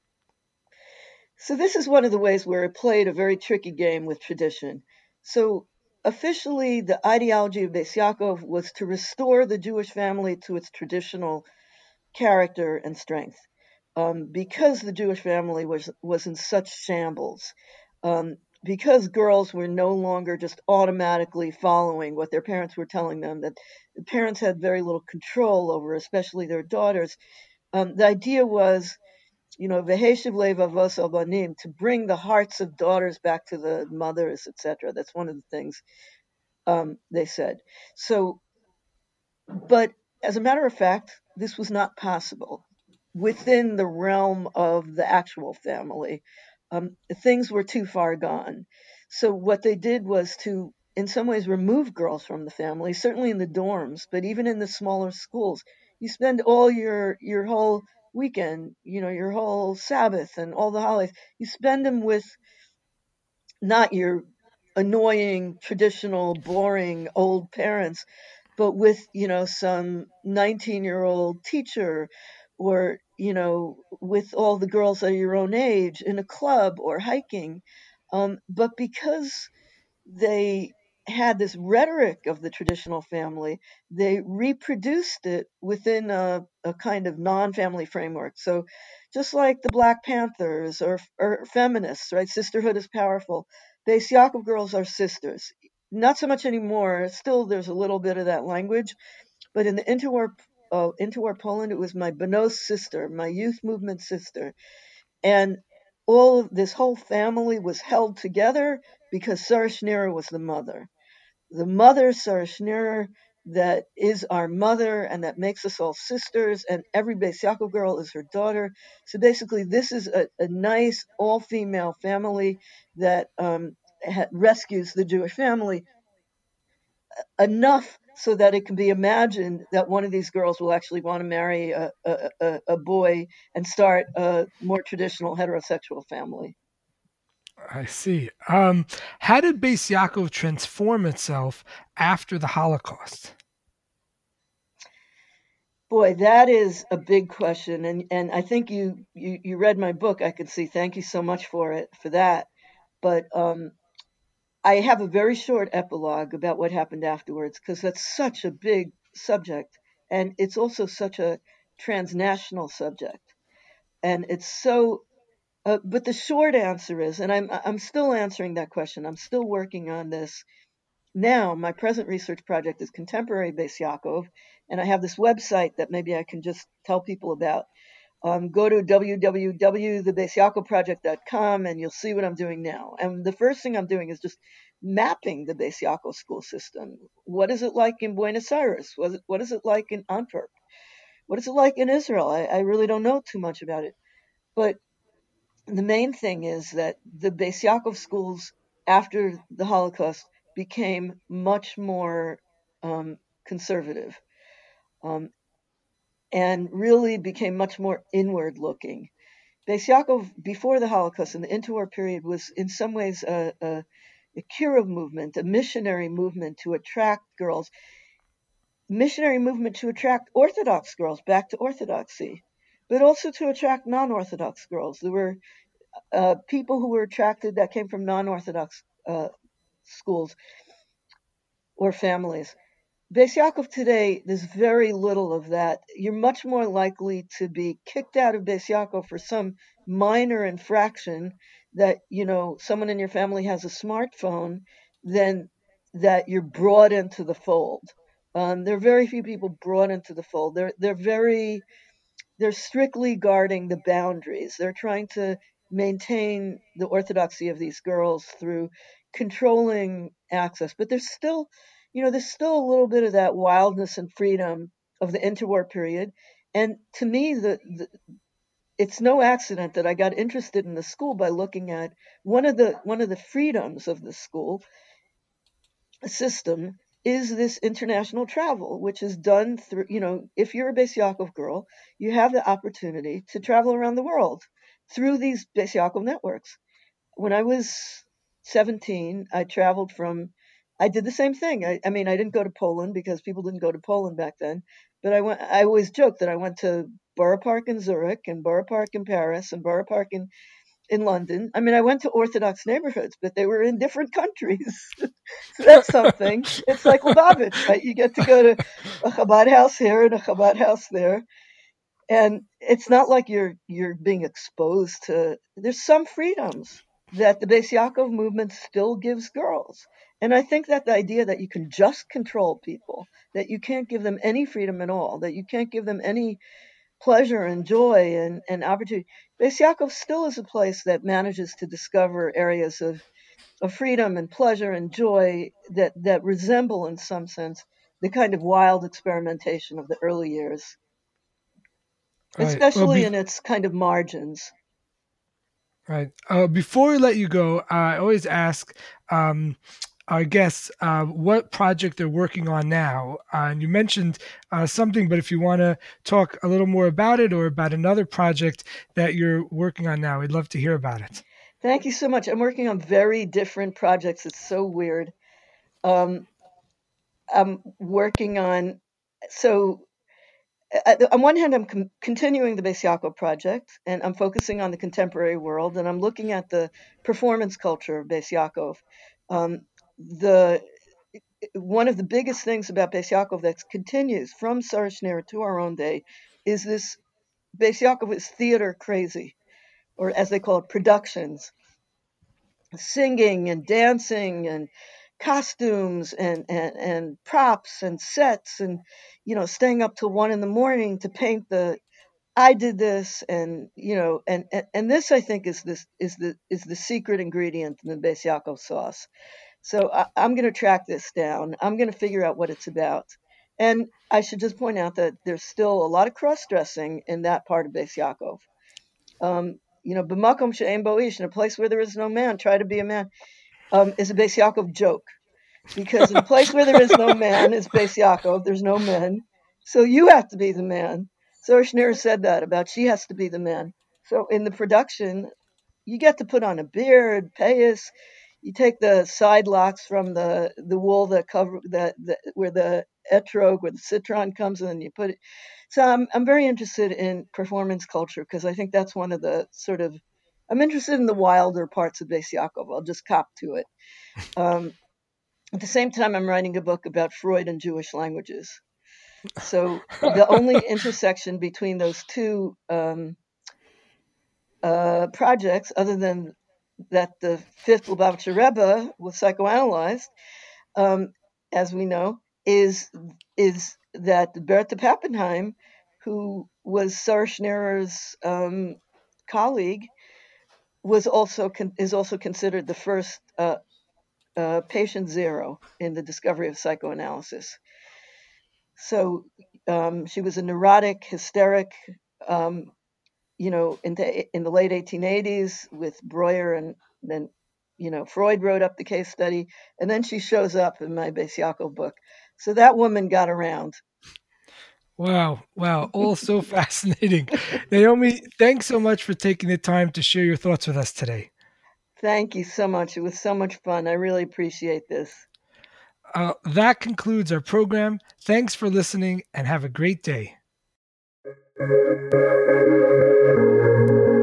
So this is one of the ways where it played a very tricky game with tradition. So officially, the ideology of Beis Yaakov was to restore the Jewish family to its traditional character and strength, um, because the Jewish family was was in such shambles, um, because girls were no longer just automatically following what their parents were telling them, that the parents had very little control over, especially their daughters. Um, the idea was, you know, veheshiv levavos al banim, to bring the hearts of daughters back to the mothers, et cetera. That's one of the things um, they said. So but as a matter of fact, this was not possible within the realm of the actual family. Um, things were too far gone. So what they did was to, in some ways, remove girls from the family, certainly in the dorms, but even in the smaller schools. You spend all your your whole weekend, you know, your whole Sabbath and all the holidays. You spend them with not your annoying, traditional, boring old parents, but with, you know, some nineteen year old teacher, or, you know, with all the girls that are your own age in a club or hiking. Um, but because they had this rhetoric of the traditional family, they reproduced it within a, a kind of non family framework. So, just like the Black Panthers or, or feminists, right? Sisterhood is powerful. Beis Yaakov girls are sisters. Not so much anymore. Still, there's a little bit of that language. But in the interwar, uh, interwar Poland, it was my Benos sister, my youth movement sister. And all of this whole family was held together because Sarah Schneer was the mother. The mother, Sarah Schneer, that is our mother and that makes us all sisters, and every Beis Yaakov girl is her daughter. So basically, this is a, a nice all-female family that um, ha- rescues the Jewish family enough so that it can be imagined that one of these girls will actually want to marry a, a, a, a boy and start a more traditional heterosexual family. I see. Um, how did Beis Yaakov transform itself after the Holocaust? Boy, that is a big question, and and I think you you, you read my book. I could see. Thank you so much for it for that. But um, I have a very short epilogue about what happened afterwards because that's such a big subject, and it's also such a transnational subject, and it's so. Uh, but the short answer is, and I'm I'm still answering that question. I'm still working on this. Now, my present research project is contemporary Beis Yaakov, and I have this website that maybe I can just tell people about. Um, go to w w w dot the beis yaakov project dot com and you'll see what I'm doing now. And the first thing I'm doing is just mapping the Beis Yaakov school system. What is it like in Buenos Aires? What is it, what is it like in Antwerp? What is it like in Israel? I, I really don't know too much about it. But the main thing is that the Beis Yaakov schools after the Holocaust became much more um, conservative um, and really became much more inward looking. Beis Yaakov, before the Holocaust and the interwar period, was in some ways a, a, a Kirov movement, a missionary movement to attract girls, missionary movement to attract Orthodox girls back to Orthodoxy, but also to attract non-Orthodox girls. There were uh, people who were attracted that came from non-Orthodox uh, schools or families. Beis Yaakov today, there's very little of that. You're much more likely to be kicked out of Beis Yaakov for some minor infraction that, you know, someone in your family has a smartphone than that you're brought into the fold. Um, there are very few people brought into the fold. They're they're very they're strictly guarding the boundaries. They're trying to maintain the orthodoxy of these girls through controlling access. But there's still, you know, there's still a little bit of that wildness and freedom of the interwar period. And to me, the, the it's no accident that I got interested in the school by looking at one of the one of the freedoms of the school system is this international travel, which is done through, you know, if you're a Beis Yaakov girl, you have the opportunity to travel around the world through these Beis Yaakov networks. When I was seventeen, I traveled from, I did the same thing. I, I mean, I didn't go to Poland because people didn't go to Poland back then, but I went, I always joked that I went to Borough Park in Zurich and Borough Park in Paris and Borough Park in in London. I mean, I went to Orthodox neighborhoods, but they were in different countries. So that's something. It's like Lubavitch, right? You get to go to a Chabad house here and a Chabad house there. And it's not like you're you're being exposed to, there's some freedoms that the Beis Yaakov movement still gives girls. And I think that the idea that you can just control people, that you can't give them any freedom at all, that you can't give them any pleasure and joy and, and opportunity. Beis Yaakov still is a place that manages to discover areas of, of freedom and pleasure and joy that, that resemble, in some sense, the kind of wild experimentation of the early years, Right. Well, especially be- in its kind of margins. right. Uh, before we let you go, I always ask, um, our guests uh, what project they're working on now. Uh, and you mentioned uh, something, but if you want to talk a little more about it or about another project that you're working on now, we'd love to hear about it. Thank you so much. I'm working on very different projects. It's so weird. Um, I'm working on, so uh, on one hand, I'm com- continuing the Beis Yaakov project, and I'm focusing on the contemporary world, and I'm looking at the performance culture of Beis Yaakov. Um, the One of the biggest things about Beis Yaakov that continues from Sarah Schneer to our own day is this: Beis Yaakov is theater crazy, or as they call it, productions, singing and dancing and costumes and, and, and props and sets, and you know, staying up till one in the morning to paint the I did this, and you know, and, and, and this I think is this is the is the secret ingredient in the Beis Yaakov sauce. So I, I'm going to track this down. I'm going to figure out what it's about. And I should just point out that there's still a lot of cross dressing in that part of Beis Yaakov. Um, you know, b'makom she'ein bo ish, in a place where there is no man, try to be a man, um, is a Beis Yaakov joke. Because in a place where there is no man is Beis Yaakov, there's no men. So you have to be the man. Sarah Schneer said that about she has to be the man. So in the production, you get to put on a beard, payas. You take the side locks from the, the wool that cover that, that where the etrog, where the citron comes in, and you put it. So I'm I'm very interested in performance culture because I think that's one of the sort of I'm interested in the wilder parts of Beis Yaakov. I'll just cop to it. Um, at the same time, I'm writing a book about Freud and Jewish languages. So the only intersection between those two um, uh, projects, other than that the fifth Lubavitcher Rebbe was psychoanalyzed, um, as we know, is is that Bertha Pappenheim, who was Sarah Schneerer's um, colleague, was also con- is also considered the first uh, uh, patient zero in the discovery of psychoanalysis. So um, she was a neurotic, hysteric, um, you know, in the, in the late eighteen eighties with Breuer, and then, you know, Freud wrote up the case study, and then she shows up in my Beis Yaakov book. So that woman got around. Wow, wow, all so fascinating. Naomi, thanks so much for taking the time to share your thoughts with us today. Thank you so much. It was so much fun. I really appreciate this. Uh, that concludes our program. Thanks for listening and have a great day.